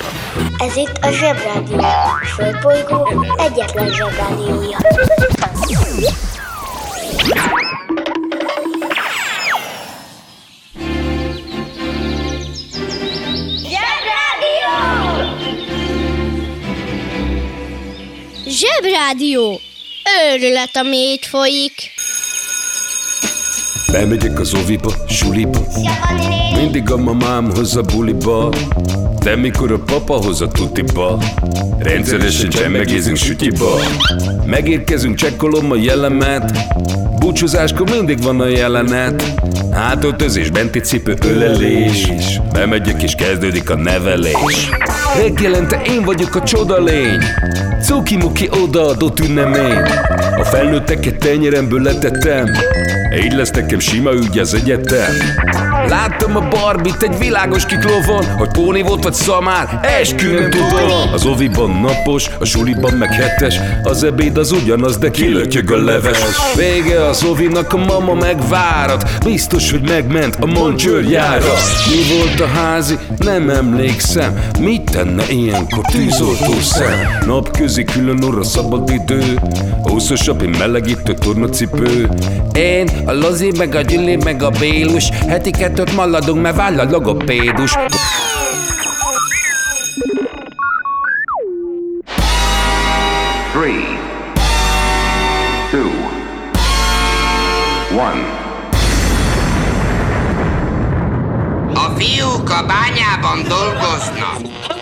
Ez itt a Zsebrádió, a Földbolygó egyetlen Zsebrádiója. Zsebrádió! Zsebrádió! Őrület, ami itt folyik. Bemegyek az oviba, suliba, mindig a mamám hoz a buliba, de mikor a papa hoz a tutiba, rendszeresen csemmegézünk sütyiba. Megérkezünk, csekkolom a jellemet, búcsúzáskor mindig van a jelenet. Hátöltözés, benti cipő, ölelés, bemegyek és kezdődik a nevelés. Reggelente én vagyok a csodalény, cuki-muki odaadott ünnemény. A felnőtteket tenyeremből letettem, így lesz nekem sima ügy az egyetem. Láttam a Barbit egy világos kiklovon, hogy póni volt vagy szamár, eskü nem tudom. Az oviban napos, a suliban meg hetes, az ebéd az ugyanaz, de kilötyög a leves. Vége az ovinak, a mama megvárat, biztos, hogy megment a Moncsőrjára. Mi volt a házi? Nem emlékszem, mit tenne ilyenkor tűzoltó szem? Napközi külön óra, szabad idő, húszosabb, én melegítő tornacipő. Én, a Lozi, meg a Gyüli, meg a Bélus, heti kettőt maladunk, mert váll a logopédus. 3, 2, 1. A fiúk a bányában dolgoznak.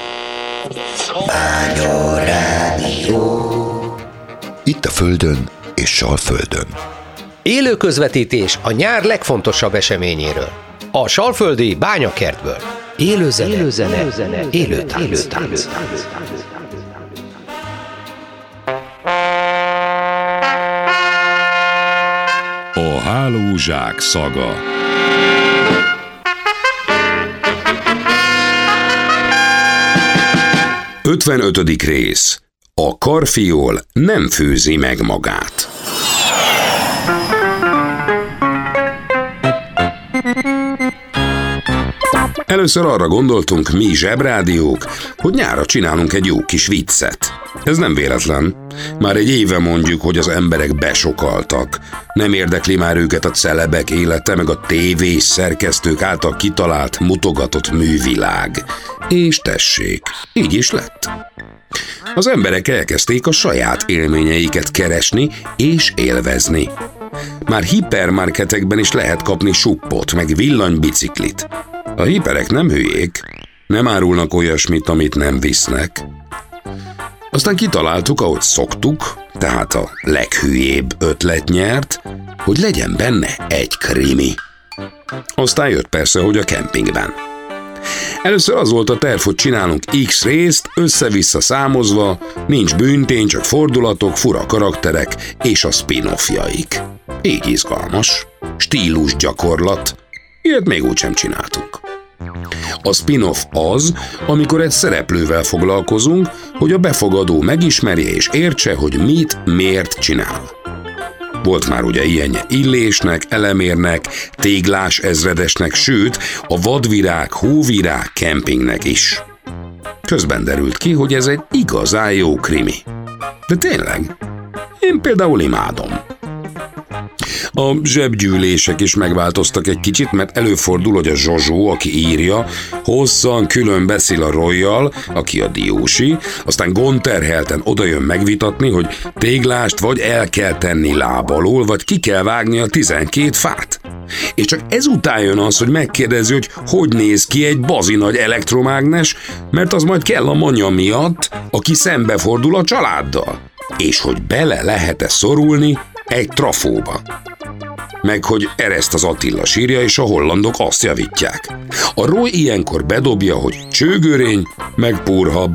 Bányarádió. Itt a Földön és Salföldön. Élő közvetítés a nyár legfontosabb eseményéről. A salföldi bányakertből. Élő zene, élő tánc. A hálózsák szaga. Ötvenötödik rész. A karfiol nem főzi meg magát. Először arra gondoltunk mi zsebrádiók, hogy nyára csinálunk egy jó kis viccet. Ez nem véletlen. Már egy éve mondjuk, hogy az emberek besokaltak. Nem érdekli már őket a celebek élete, meg a tévés szerkesztők által kitalált, mutogatott művilág. És tessék, így is lett. Az emberek elkezdték a saját élményeiket keresni és élvezni. Már hipermarketekben is lehet kapni suppot, meg villanybiciklit. A hiperek nem hülyék, nem árulnak olyasmit, amit nem visznek. Aztán kitaláltuk, ahogy szoktuk, tehát a leghülyébb ötlet nyert, hogy legyen benne egy krimi. Aztán jött persze, hogy a kempingben. Először az volt a terv, hogy csinálunk X részt, össze-vissza számozva, nincs bűntény, csak fordulatok, fura karakterek és a spin-offjaik. Így izgalmas, stílus gyakorlat, ilyet még úgysem csináltunk. A spin-off az, amikor egy szereplővel foglalkozunk, hogy a befogadó megismerje és értse, hogy mit, miért csinál. Volt már ugye ilyenje Illésnek, Elemérnek, Téglás ezredesnek, sőt, a Vadvirág, Hóvirág kempingnek is. Közben derült ki, hogy ez egy igazán jó krimi. De tényleg, én például imádom. A zsebgyűlések is megváltoztak egy kicsit, mert előfordul, hogy a Zsozsó, aki írja, hosszan külön beszél a Royal, aki a Diósi, aztán gondterhelten odajön megvitatni, hogy Téglást vagy el kell tenni láb alól, vagy ki kell vágni a 12 fát. És csak ezután jön az, hogy megkérdezi, hogy néz ki egy bazinagy elektromágnes, mert az majd kell a manya miatt, aki szembefordul a családdal. És hogy bele lehet-e szorulni egy trafóba. Meg hogy Ereszt az Attila sírja, és a hollandok azt javítják. A Roy ilyenkor bedobja, hogy csőgörény, meg púrhab.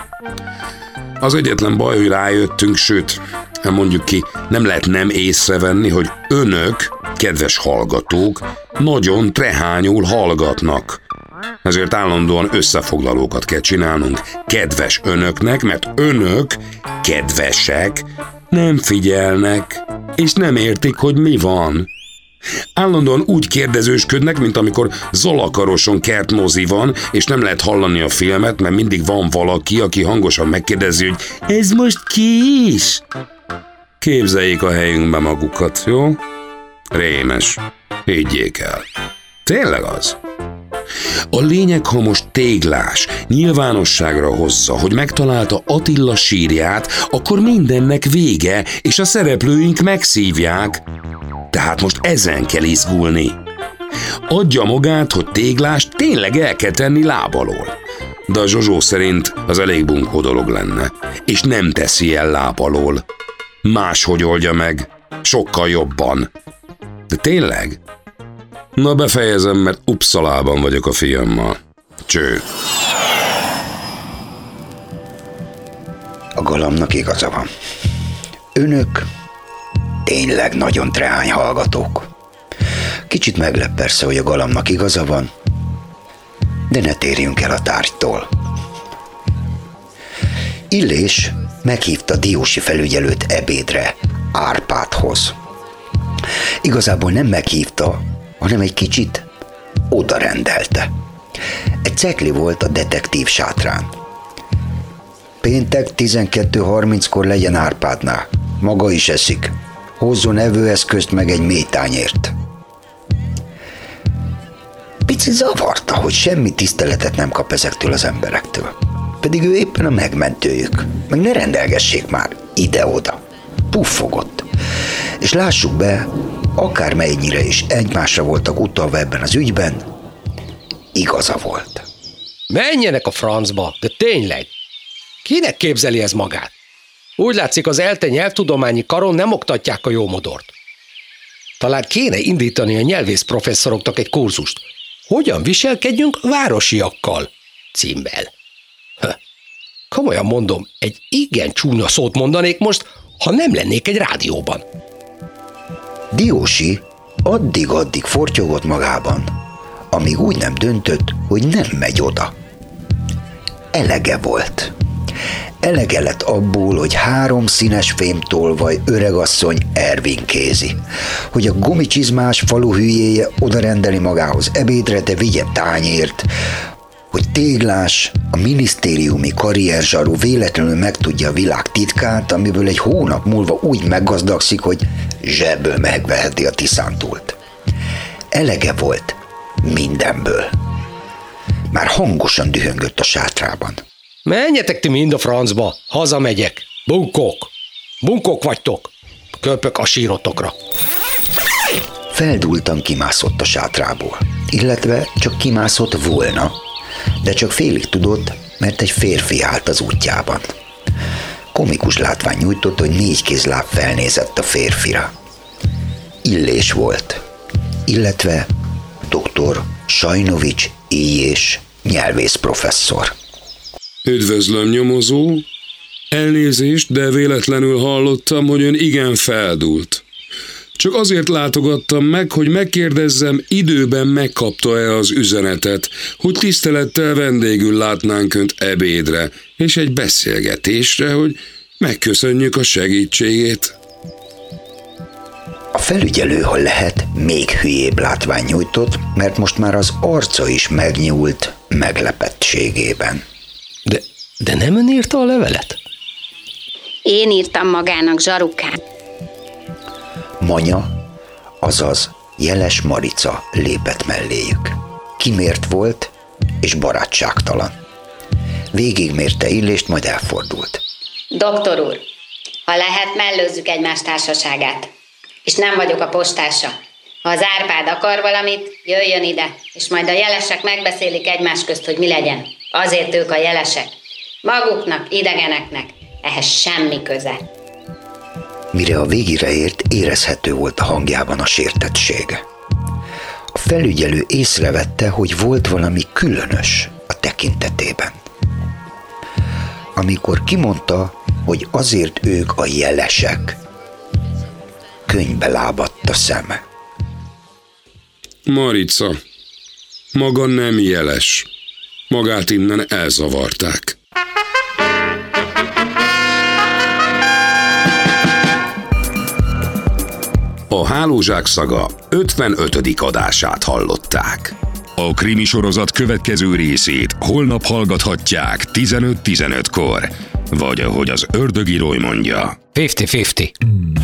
Az egyetlen baj, hogy rájöttünk, sőt, mondjuk ki, nem lehet nem észrevenni, hogy önök, kedves hallgatók, nagyon trehányul hallgatnak. Ezért állandóan összefoglalókat kell csinálnunk kedves önöknek, mert önök, kedvesek, nem figyelnek, és nem értik, hogy mi van. Állandóan úgy kérdezősködnek, mint amikor Zalakaroson kertmozi van, és nem lehet hallani a filmet, mert mindig van valaki, aki hangosan megkérdezi, hogy ez most ki is? Képzeljék a helyünkbe magukat, jó? Rémes. Higgyék el. Tényleg az. A lényeg, ha most Téglás nyilvánosságra hozza, hogy megtalálta Attila sírját, akkor mindennek vége, és a szereplőink megszívják. Tehát most ezen kell izgulni. Adja magát, hogy Téglást tényleg el kell tenni láb alól. De a Zsozsó szerint az elég bunkó dolog lenne, és nem teszi el láb alól. Máshogy oldja meg, sokkal jobban. De tényleg? Na befejezem, mert Uppsalában vagyok a fiammal. Cső. A Galamnak igaza van. Önök tényleg nagyon trehány hallgatók. Kicsit meglep persze, hogy a Galamnak igaza van, de ne térjünk el a tárgytól. Illés meghívta Diósi felügyelőt ebédre Árpádhoz. Igazából nem meghívta, hanem egy kicsit odarendelte. Egy cekli volt a detektív sátrán. Péntek 12:30-kor legyen Árpádnál. Maga is eszik. Hozzon evőeszközt meg egy mély tányért. Picit zavarta, hogy semmi tiszteletet nem kap ezektől az emberektől. Pedig ő éppen a megmentőjük. Meg ne rendelgessék már ide-oda. Puffogott. És lássuk be, akármennyire is egymásra voltak utalva ebben az ügyben, igaza volt. Menjenek a francba, de tényleg. Kinek képzeli ez magát? Úgy látszik, az ELTE nyelvtudományi karon nem oktatják a jómodort. Talán kéne indítani a nyelvész professzoroknak egy kurzust. Hogyan viselkedjünk városiakkal? Címmel. Komolyan mondom, egy igen csúnya szót mondanék most, ha nem lennék egy rádióban. Diósi addig-addig fortyogott magában, amíg úgy nem döntött, hogy nem megy oda. Elege volt. Elege lett abból, hogy 3 színes fémtolvaj öregasszony ervinkézi, hogy a gumicsizmás falu hülyéje odarendeli magához ebédre, de vigye tányért, hogy Téglás, a minisztériumi karrierzsaru véletlenül megtudja a világ titkát, amiből egy hónap múlva úgy meggazdagszik, hogy zsebből megveheti a tiszántúlt. Elege volt mindenből. Már hangosan dühöngött a sátrában. Menjetek ti mind a francba, hazamegyek. Bunkók. Bunkók vagytok. Köpök a sírotokra. Feldúltan kimászott a sátrából, illetve csak kimászott volna, de csak félig tudott, mert egy férfi állt az útjában. Komikus látvány nyújtott, hogy 4 kézláb felnézett a férfira. Illés volt, illetve dr. Sajnovics Illés nyelvész professzor. Üdvözlöm, nyomozó. Elnézést, de véletlenül hallottam, hogy ön igen feldúlt. Csak azért látogattam meg, hogy megkérdezzem, időben megkapta-e az üzenetet, hogy tisztelettel vendégül látnánk önt ebédre, és egy beszélgetésre, hogy megköszönjük a segítségét. A felügyelő, ha lehet, még hülyébb látvány nyújtott, mert most már az arca is megnyúlt meglepettségében. De nem ön írta a levelet? Én írtam magának, zsarukám. Manya, azaz Jeles Marica lépett melléjük. Kimért volt és barátságtalan. Végigmérte Illést, majd elfordult. Doktor úr, ha lehet, mellőzzük egymás társaságát. És nem vagyok a postása. Ha az Árpád akar valamit, jöjjön ide, és majd a jelesek megbeszélik egymás közt, hogy mi legyen. Azért ők a jelesek. Maguknak, idegeneknek ehhez semmi köze. Mire a végére ért, érezhető volt a hangjában a sértettség. A felügyelő észrevette, hogy volt valami különös a tekintetében. Amikor kimondta, hogy azért ők a jelesek, könnybe lábadt a szeme. Marica, maga nem jeles. Magát innen elzavarták. A Hálózsák szaga 55. adását hallották. A krimi sorozat következő részét holnap hallgathatják 15:15-kor. Vagy ahogy az ördögírói mondja, 50-50.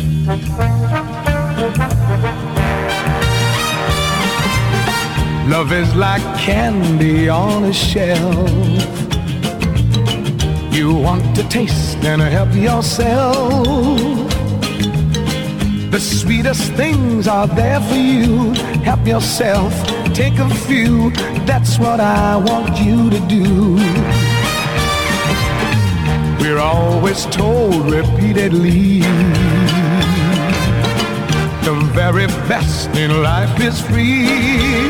Love is like candy on a shelf. You want to taste and help yourself. The sweetest things are there for you. Help yourself, take a few. That's what I want you to do. We're always told repeatedly, the very best in life is free.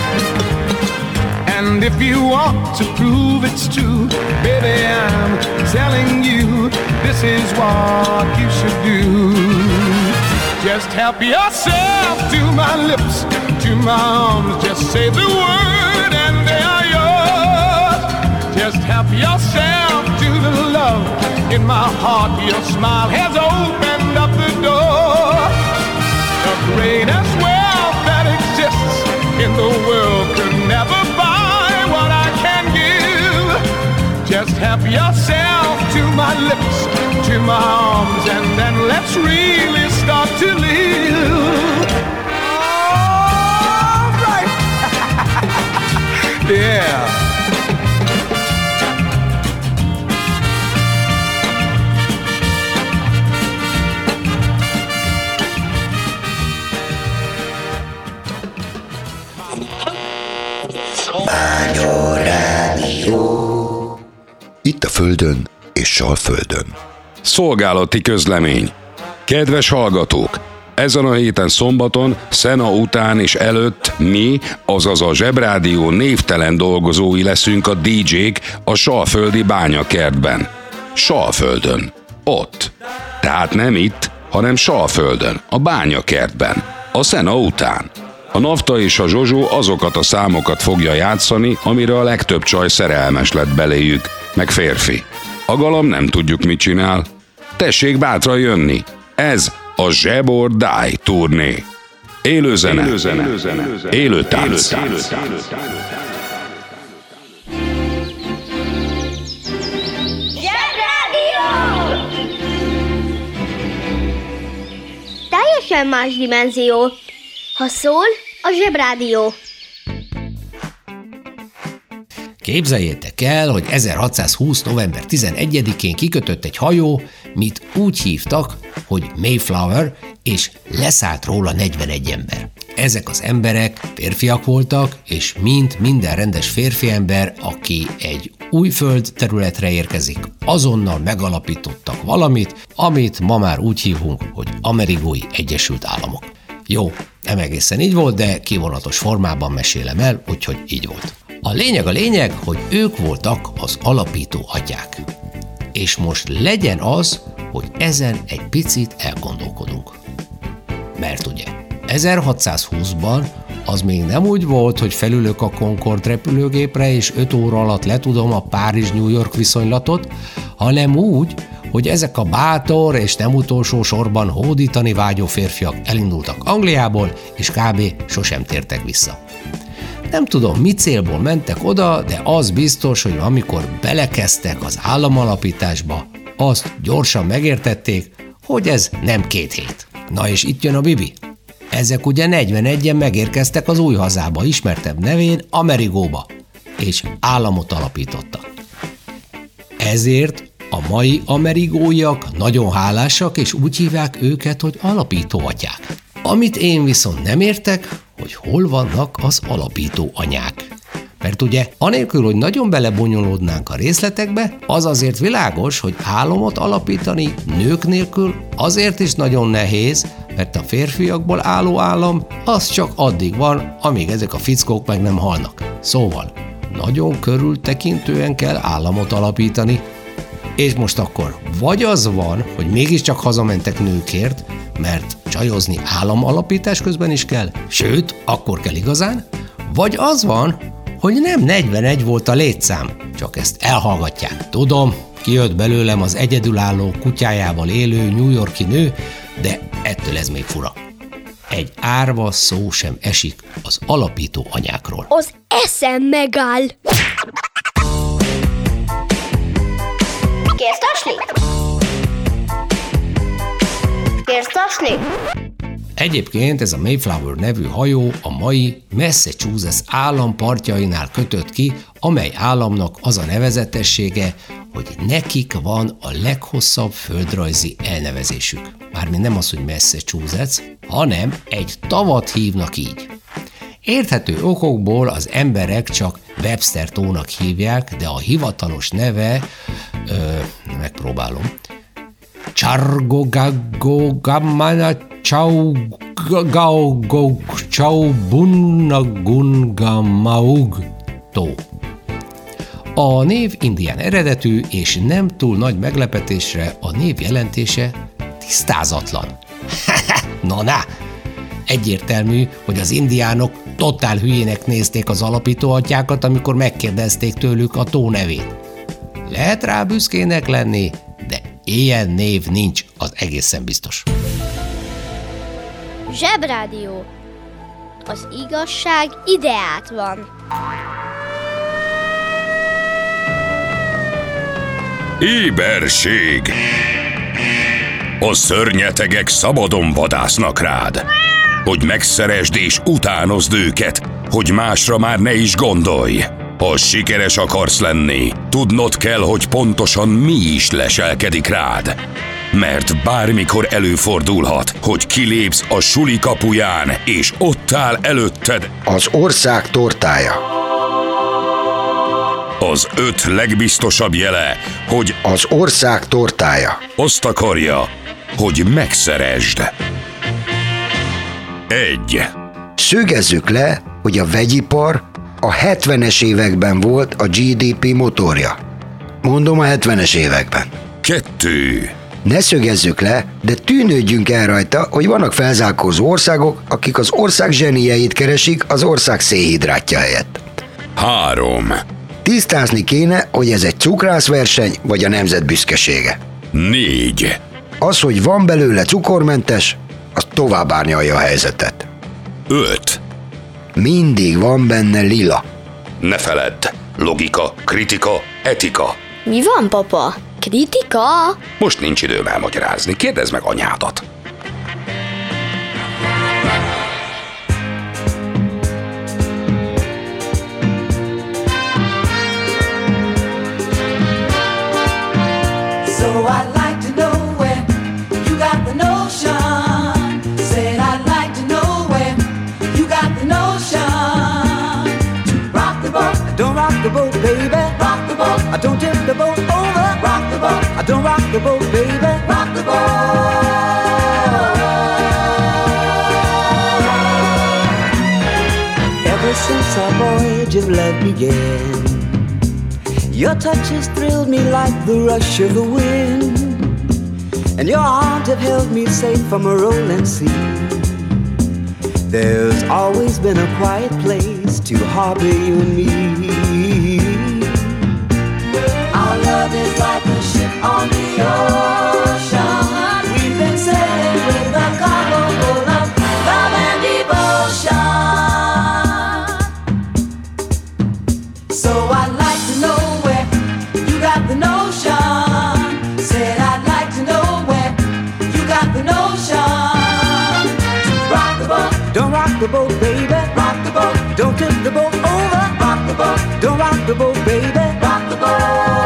And if you want to prove it's true, baby, I'm telling you, this is what you should do. Just help yourself to my lips, to my arms. Just say the word and they are yours. Just help yourself to the love in my heart. Your smile has opened up the door. The greatest wealth that exists in the world could never buy what I can give. Just help yourself to my lips, to my arms, and then let's really start to live. All right. Yeah. Itt a Földön és Salföldön. Szolgálati közlemény. Kedves hallgatók! Ezen a héten szombaton, Szena után és előtt mi, azaz a Zsebrádió névtelen dolgozói leszünk a DJ-k a Salföldi bányakertben. Salföldön. Ott. Tehát nem itt, hanem Salföldön, a bányakertben. A Szena után. A Nafta és a Zsozsó azokat a számokat fogja játszani, amire a legtöbb csaj szerelmes lett beléjük, meg férfi. A Galam nem tudjuk, mit csinál. Tessék bátran jönni. Ez a Zseb or Die turné. Élő zene. Élő tánc. Teljesen más dimenzió. Ha szól, a Zsebrádió. Képzeljétek el, hogy 1620. november 11-én kikötött egy hajó, mit úgy hívtak, hogy Mayflower, és leszállt róla 41 ember. Ezek az emberek férfiak voltak, és minden rendes férfi ember, aki egy új föld területre érkezik, azonnal megalapítottak valamit, amit ma már úgy hívunk, hogy Amerikai Egyesült Államok. Jó, nem egészen így volt, de kivonatos formában mesélem el, úgyhogy így volt. A lényeg, hogy ők voltak az alapító atyák. És most legyen az, hogy ezen egy picit elgondolkodunk. Mert ugye 1620-ban az még nem úgy volt, hogy felülök a Concorde repülőgépre, és 5 óra alatt letudom a Párizs-New York viszonylatot, hanem úgy, hogy ezek a bátor és nem utolsó sorban hódítani vágyó férfiak elindultak Angliából, és kb. Sosem tértek vissza. Nem tudom, mi célból mentek oda, de az biztos, hogy amikor belekezdtek az államalapításba, azt gyorsan megértették, hogy ez nem 2 hét. Na és itt jön a bibi. Ezek ugye 41-en megérkeztek az új hazába, ismertebb nevén Amerigóba, és államot alapítottak. Ezért a mai amerigóiak nagyon hálásak, és úgy hívják őket, hogy alapítóatyák. Amit én viszont nem értek, hogy hol vannak az alapító anyák. Mert ugye, anélkül, hogy nagyon belebonyolódnánk a részletekbe, az azért világos, hogy államot alapítani nők nélkül azért is nagyon nehéz, mert a férfiakból álló állam az csak addig van, amíg ezek a fickók meg nem halnak. Szóval, nagyon körültekintően kell államot alapítani, és most akkor vagy az van, hogy mégiscsak hazamentek nőkért, mert csajozni államalapítás közben is kell, sőt, akkor kell igazán, vagy az van, hogy nem 41 volt a létszám, csak ezt elhallgatják. Tudom, kijött belőlem az egyedülálló kutyájával élő New York-i nő, de ettől ez még fura. egy árva szó sem esik az alapító anyákról. Az eszem megáll. Kérsz tasni? Kérsz tasni? Egyébként ez a Mayflower nevű hajó a mai Massachusetts állam partjainál kötött ki, amely államnak az a nevezetessége, hogy nekik van a leghosszabb földrajzi elnevezésük. Mármint nem az, hogy Massachusetts, hanem egy tavat hívnak így. Érthető okokból az emberek csak Webster tónak hívják, de a hivatalos neve, megpróbálom, Chargogagogamana Chaubunagungamaug tó. A név indián eredetű, és nem túl nagy meglepetésre a név jelentése tisztázatlan. Na! Egyértelmű, hogy az indiánok totál hülyének nézték az alapítóatyákat, amikor megkérdezték tőlük a tó nevét. Lehet rá büszkének lenni, de ilyen név nincs, az egészen biztos. Zsebrádió. Az igazság ideát van. Éberség! A szörnyetegek szabadon vadásznak rád, hogy megszeresd és utánozd őket, hogy másra már ne is gondolj. Ha sikeres akarsz lenni, tudnod kell, hogy pontosan mi is leselkedik rád. Mert bármikor előfordulhat, hogy kilépsz a suli kapuján, és ott áll előtted az ország tortája. Az 5 legbiztosabb jele, hogy az ország tortája azt akarja, hogy megszeresd. 1. Szögezzük le, hogy a vegyipar a 70-es években volt a GDP motorja. Mondom, a 70-es években. 2. Ne szögezzük le, de tűnődjünk el rajta, hogy vannak felzárkózó országok, akik az ország zsenieit keresik az ország szénhidrátja helyett. 3. Tisztázni kéne, hogy ez egy cukrászverseny, vagy a nemzet büszkesége. 4. Az, hogy van belőle cukormentes, az tovább árnyalja a helyzetet. 5. Mindig van benne lila. Ne feledd, logika, kritika, etika. Mi van, papa? Kritika? Most nincs időm elmagyarázni, kérdezd meg anyádat. So I'd like to know where you got the notion. Said I'd like to know where you got the notion. To rock the boat, don't rock the boat, baby. Rock the boat, I don't tip the boat over. Rock the boat, I don't rock the boat, baby. Rock the boat. Ever since our voyage of love began, your touch has thrilled me like the rush of the wind, and your arms have held me safe from a rolling sea. There's always been a quiet place to harbor you and me. Our love is like a ship on the ocean. We've been sailing with a cargo full of love and devotion. So I'd like to know where you got the notion. Said I'd like to know where you got the notion. To rock the boat, don't rock the boat, baby. Rock the boat, don't tip the boat over. Rock the boat, don't rock the boat, baby. Rock the boat.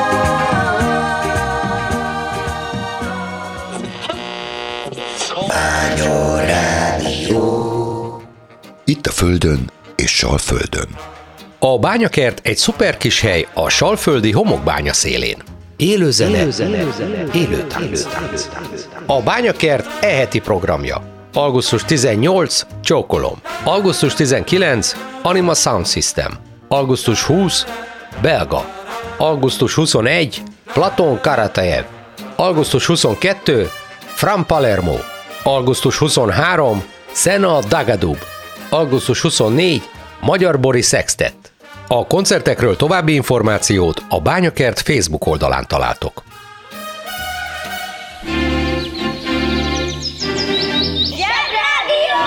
Itt a földön és Salföldön. A bányakert egy szuper kis hely a salföldi homokbánya szélén. Élő zene, élő tánc. A bányakert e-heti programja. Augusztus 18, Csókolom. Augusztus 19, Anima Sound System. Augusztus 20, Belga. Augusztus 21, Platon Karatejev. Augusztus 22, Fran Palermo. Augusztus 23, Sena Dagadub. Augusztus 24, Magyar Bori Sextet. A koncertekről további információt a Bányakert Facebook oldalán találtok. Zsebrádió!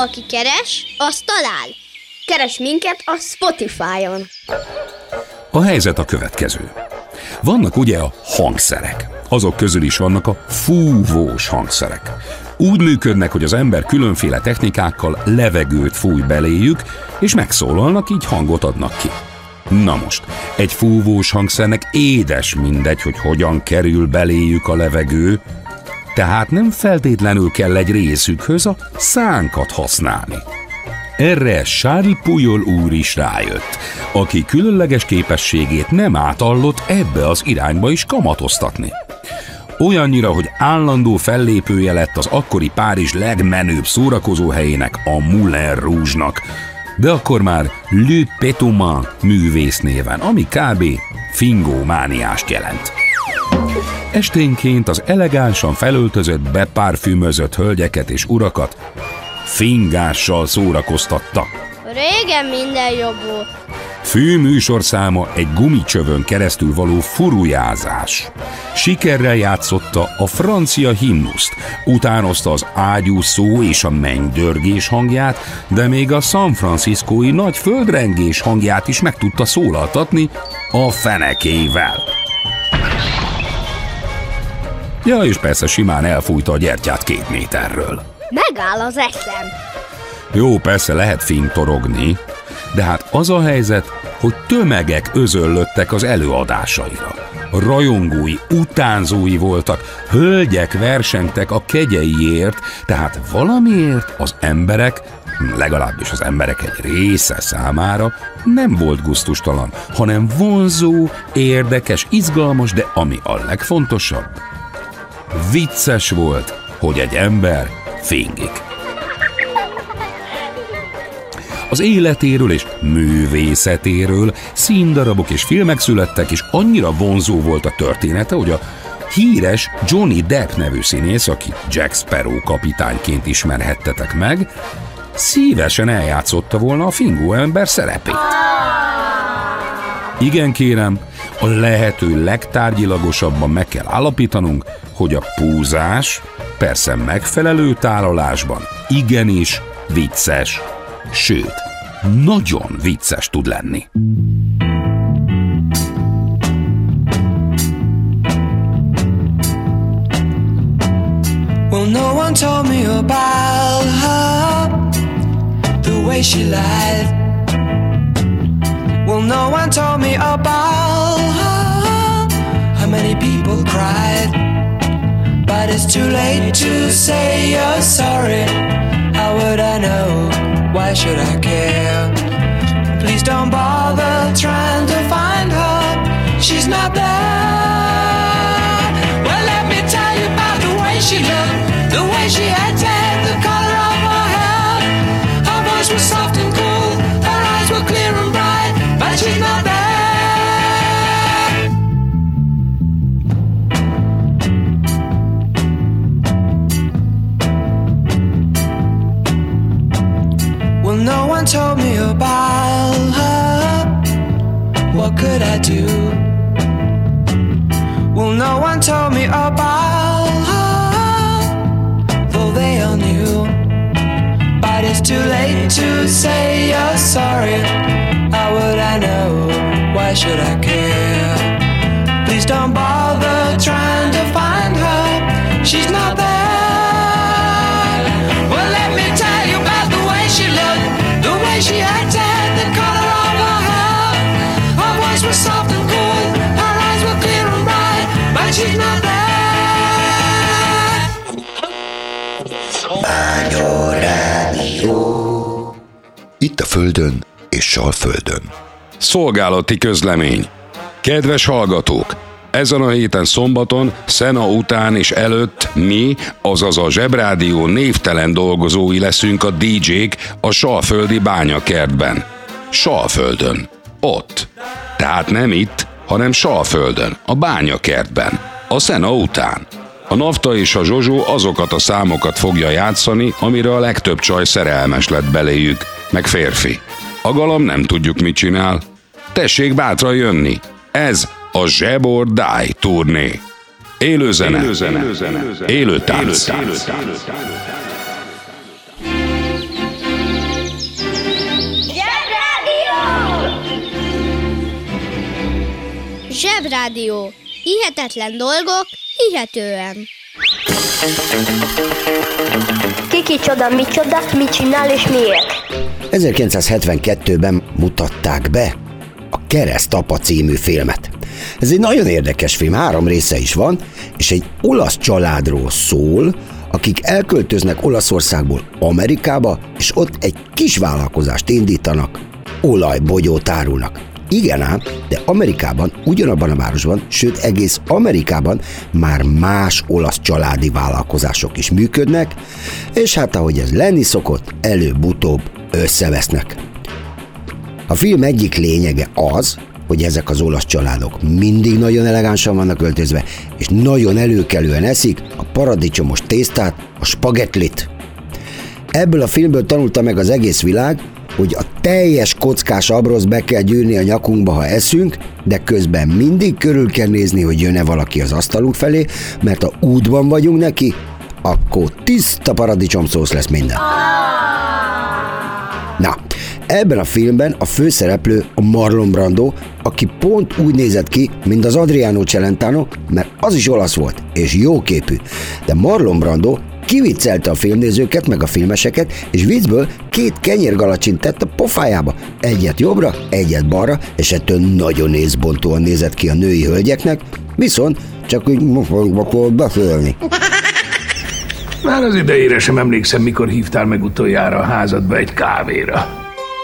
Aki keres, az talál. Keres minket a Spotify-on. A helyzet a következő. Vannak ugye a hangszerek. Azok közül is vannak a fúvós hangszerek. Úgy működnek, hogy az ember különféle technikákkal levegőt fúj beléjük, és megszólalnak, így hangot adnak ki. Na most, egy fúvós hangszernek édes mindegy, hogy hogyan kerül beléjük a levegő, tehát nem feltétlenül kell egy részükhöz a szánkat használni. Erre Charles Pujol úr is rájött, aki különleges képességét nem átallott ebbe az irányba is kamatoztatni. Olyannyira, hogy állandó fellépője lett az akkori Párizs legmenőbb szórakozóhelyének, a Moulin Rouge-nak, de akkor már Le Pétomane művész néven, ami kb. Fingómániást jelent. Esténként az elegánsan felöltözött, beparfümözött hölgyeket és urakat fingással szórakoztatta. Régen minden jobb volt. Fő műsorszáma egy gumicsövön keresztül való furujázás. Sikerrel játszotta a francia himnuszt, utánozta az ágyúszó és a mennydörgés hangját, de még a San Franciscói nagy földrengés hangját is meg tudta szólaltatni a fenekével. Ja, és persze simán elfújta a gyertyát 2 méterről. Megáll az eszem. Jó, persze lehet fintorogni, de hát az a helyzet, hogy tömegek özöllöttek az előadásaira. Rajongói, utánzói voltak, hölgyek versengtek a kegyeiért, tehát valamiért az emberek, legalábbis az emberek egy része számára nem volt gusztustalan, hanem vonzó, érdekes, izgalmas, de ami a legfontosabb, vicces volt, hogy egy ember fingik. Az életéről és művészetéről színdarabok és filmek születtek, és annyira vonzó volt a története, hogy a híres Johnny Depp nevű színész, aki Jack Sparrow kapitányként ismerhettetek meg, szívesen eljátszotta volna a fingó ember szerepét. Igen kérem, a lehető legtárgyilagosabban meg kell állapítanunk, hogy a púzás, persze megfelelő tálalásban, igenis vicces, sőt, nagyon vicces tud lenni. Well, no one told me about her, the way she lied. Well, no one told me about her, how many people cried. But it's too late to say you're sorry. How would I know? Why should I care? Please don't bother trying to find her. She's not there. Well, let me tell you about the way she looked, the way she acted, the color of her hair. Her voice was soft and cool, her eyes were clear and bright, but she's not there. Well, no one told me about her. What could I do? Well, no one told me about her, though they all knew. But it's too late to say you're sorry. How would I know? Why should I care? Please don't bother trying to find her. She's not there. Well, let me tell you about the way she looked, the way she acted, the color of her hair. Her voice was soft and cool, her eyes were clear and bright, but she's not there. Itt a Földön és Alföldön. Szolgálati közlemény. Kedves hallgatók! Ezen a héten szombaton, Szena után és előtt mi, azaz a Zsebrádió névtelen dolgozói leszünk a DJ-k a Salföldi bányakertben. Salföldön. Ott. Tehát nem itt, hanem Salföldön, a bányakertben. A Szena után. A Nafta és a Zsozsó azokat a számokat fogja játszani, amire a legtöbb csaj szerelmes lett beléjük, meg férfi. A Galam nem tudjuk mit csinál. Tessék bátran jönni. Ez a Zseb or Die turné. Élő zene, élő tánc. Zsebrádió. Hihetetlen dolgok, hihetően. Kicsoda, micsoda, mit csinál és miért? 1972-ben mutatták be a Keresztapa című filmet. Ez egy nagyon érdekes film, 3 része is van, és egy olasz családról szól, akik elköltöznek Olaszországból Amerikába, és ott egy kis vállalkozást indítanak, olajbogyót árulnak. Igen ám, de Amerikában, ugyanabban a városban, sőt egész Amerikában már más olasz családi vállalkozások is működnek, és hát ahogy ez lenni szokott, előbb-utóbb összevesznek. A film egyik lényege az, hogy ezek az olasz családok mindig nagyon elegánsan vannak öltözve, és nagyon előkelően eszik a paradicsomos tésztát, a spagettlit. Ebből a filmből tanulta meg az egész világ, hogy a teljes kockás abroszt be kell gyűrni a nyakunkba, ha eszünk, de közben mindig körül kell nézni, hogy jön-e valaki az asztalunk felé, mert ha útban vagyunk neki, akkor tiszta paradicsomszósz lesz minden. Na, ebben a filmben a főszereplő a Marlon Brando, aki pont úgy nézett ki, mint az Adriano Celentano, mert az is olasz volt, és jóképű. De Marlon Brando kiviccelte a filmnézőket, meg a filmeseket, és viccből 2 kenyérgalacsint tett a pofájába. Egyet jobbra, egyet balra, és ettől nagyon nézbontóan nézett ki a női hölgyeknek, viszont csak úgy fogok beszélni. Már az idejére sem emlékszem, mikor hívtál meg utoljára a házadba egy kávéra.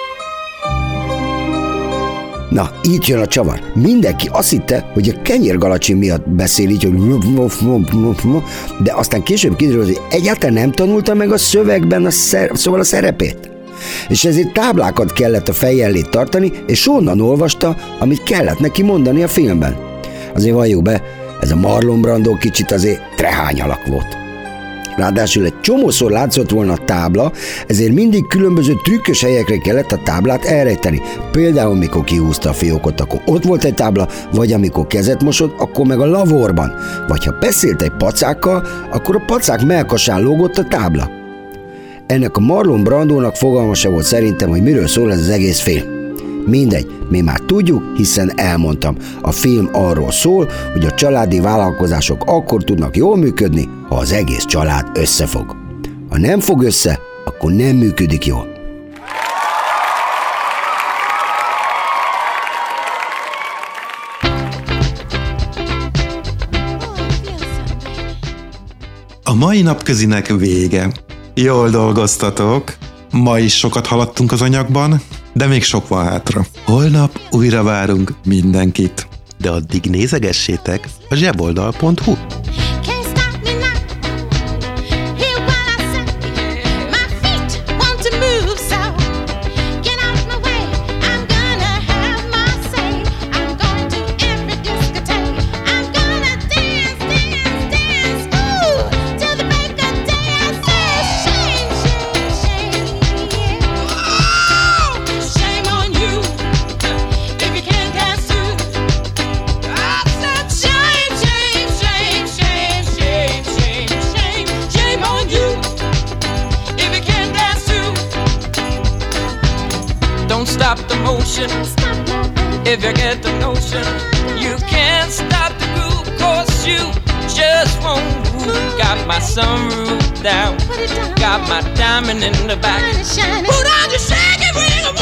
Na, így jön a csavar. Mindenki azt hitte, hogy a kenyérgalacsin miatt beszél így, hogy de aztán később kiderült, hogy egyáltalán nem tanulta meg a szövegben szóval a szerepét. És ezért táblákat kellett a feje elé tartani, és onnan olvasta, amit kellett neki mondani a filmben. Azért valljuk be, ez a Marlon Brando kicsit azért trehány alak volt. Ráadásul egy csomószor látszott volna a tábla, ezért mindig különböző trükkös helyekre kellett a táblát elrejteni. Például, mikor kihúzta a fiókot, akkor ott volt egy tábla, vagy amikor kezet mosott, akkor meg a lavorban. Vagy ha beszélt egy pacákkal, akkor a pacák mellkasán lógott a tábla. Ennek a Marlon Brandónak fogalma se volt szerintem, hogy miről szól ez az egész film. Mindegy, mi már tudjuk, hiszen elmondtam. A film arról szól, hogy a családi vállalkozások akkor tudnak jól működni, ha az egész család összefog. Ha nem fog össze, akkor nem működik jól. A mai napközinek vége. Jól dolgoztatok. Ma is sokat haladtunk az anyagban, de még sok van hátra. Holnap újra várunk mindenkit. De addig nézegessétek a zseboldal.hu. If you get the notion, you can't stop the groove, 'cause you just won't move. Got my sunroof down, got my diamond in the back. Put on your shaggy ring.